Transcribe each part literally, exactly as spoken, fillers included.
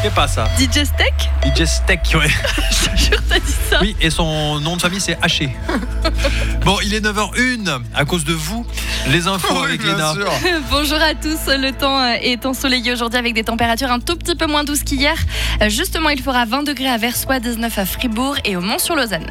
C'est pas ça. D J Steak D J Steak, ouais. Je te jure, t'as dit ça. Oui, et son nom de famille, c'est Haché. Bon, il est neuf heures une. À cause de vous, les infos Oui, avec bien Léna. sûr. Bonjour à tous, le temps est ensoleillé aujourd'hui avec des températures un tout petit peu moins douces qu'hier. Justement, il fera vingt degrés à Versoix, dix-neuf à Fribourg et au Mans-sur-Lausanne.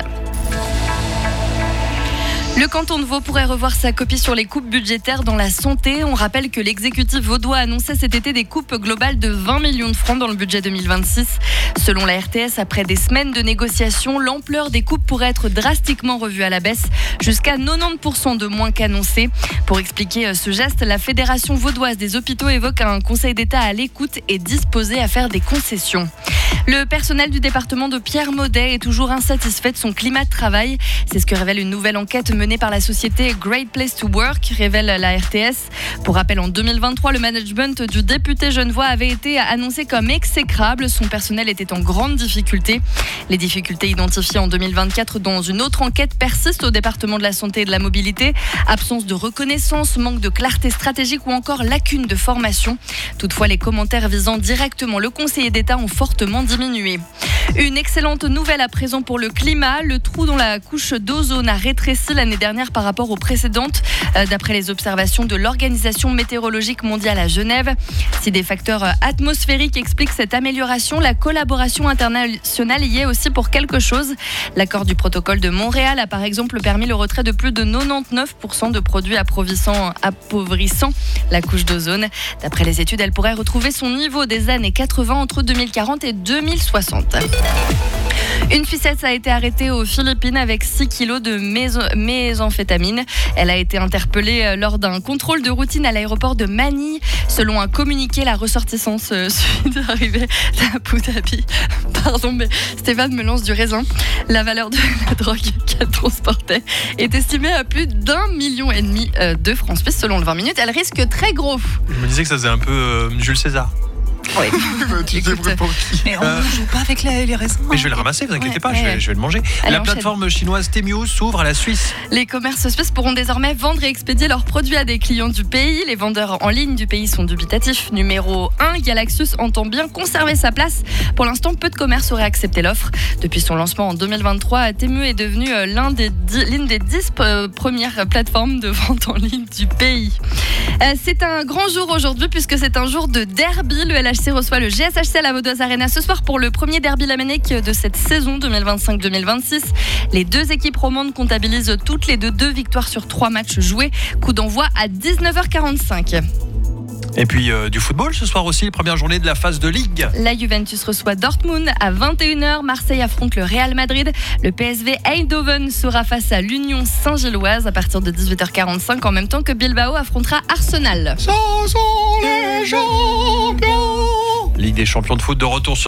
Le canton de Vaud pourrait revoir sa copie sur les coupes budgétaires dans la santé. On rappelle que l'exécutif vaudois a annoncé cet été des coupes globales de vingt millions de francs dans le budget deux mille vingt-six. Selon la R T S, après des semaines de négociations, l'ampleur des coupes pourrait être drastiquement revue à la baisse, jusqu'à quatre-vingt-dix pour cent de moins qu'annoncé. Pour expliquer ce geste, la Fédération vaudoise des hôpitaux évoque un conseil d'État à l'écoute et disposé à faire des concessions. Le personnel du département de Pierre-Maudet est toujours insatisfait de son climat de travail. C'est ce que révèle une nouvelle enquête menée par la société Great Place to Work, révèle la R T S. Pour rappel, en deux mille vingt-trois, le management du député genevois avait été annoncé comme exécrable. Son personnel était en grande difficulté. Les difficultés identifiées en deux mille vingt-quatre dans une autre enquête persistent au département de la santé et de la mobilité. Absence de reconnaissance, manque de clarté stratégique ou encore lacune de formation. Toutefois, les commentaires visant directement le conseiller d'État ont fortement diminué. Une excellente nouvelle à présent pour le climat. Le trou dans la couche d'ozone a rétréci l'année dernière par rapport aux précédentes, euh, d'après les observations de l'Organisation météorologique mondiale à Genève. Si des facteurs atmosphériques expliquent cette amélioration, la collaboration internationale y est aussi pour quelque chose. L'accord du protocole de Montréal a par exemple permis le retrait de plus de quatre-vingt-dix-neuf pour cent de produits appauvrissant, appauvrissant la couche d'ozone. D'après les études, elle pourrait retrouver son niveau des années quatre-vingts entre deux mille quarante et deux mille soixante. Une fillette a été arrêtée aux Philippines avec six kilos de méthamphétamine. Elle a été interpellée lors d'un contrôle de routine à l'aéroport de Manille. Selon un communiqué, la ressortissante suite d'arrivée d'Abu Dhabi. Pardon, mais Stéphane me lance du raisin. La valeur de la drogue qu'elle transportait est estimée à plus d'un million et demi de francs suisses. Selon le vingt minutes, elle risque très gros. Je me disais que ça faisait un peu euh, Jules César. Oui. Tu t'es pris pour qui? Mais on Euh, ne joue pas avec les, les raisins. Mais je vais le ramasser, vous inquiétez Ouais, pas, je, ouais. vais, je vais le manger. Allez, La enchaîne. plateforme chinoise Temu s'ouvre à la Suisse. Les commerces suisses pourront désormais vendre et expédier leurs produits à des clients du pays. Les vendeurs en ligne du pays sont dubitatifs. Numéro un, Galaxus entend bien conserver sa place. Pour l'instant, peu de commerces auraient accepté l'offre. Depuis son lancement en deux mille vingt-trois, Temu est devenu l'un des dix, l'une des dix premières plateformes de vente en ligne du pays. Euh, c'est un grand jour aujourd'hui puisque c'est un jour de derby. Le L H C reçoit le G S H C à la Vaudoise Arena ce soir pour le premier derby laménique de cette saison deux mille vingt-cinq deux mille vingt-six. Les deux équipes romandes comptabilisent toutes les deux deux victoires sur trois matchs joués. Coup d'envoi à dix-neuf heures quarante-cinq. Et puis euh, du football ce soir aussi, première journée de la phase de Ligue. La Juventus reçoit Dortmund à vingt et une heures. Marseille affronte le Real Madrid. Le P S V Eindhoven sera face à l'Union Saint-Gilloise à partir de dix-huit heures quarante-cinq, en même temps que Bilbao affrontera Arsenal. Ça sont les champions. Ligue des champions de foot de retour sur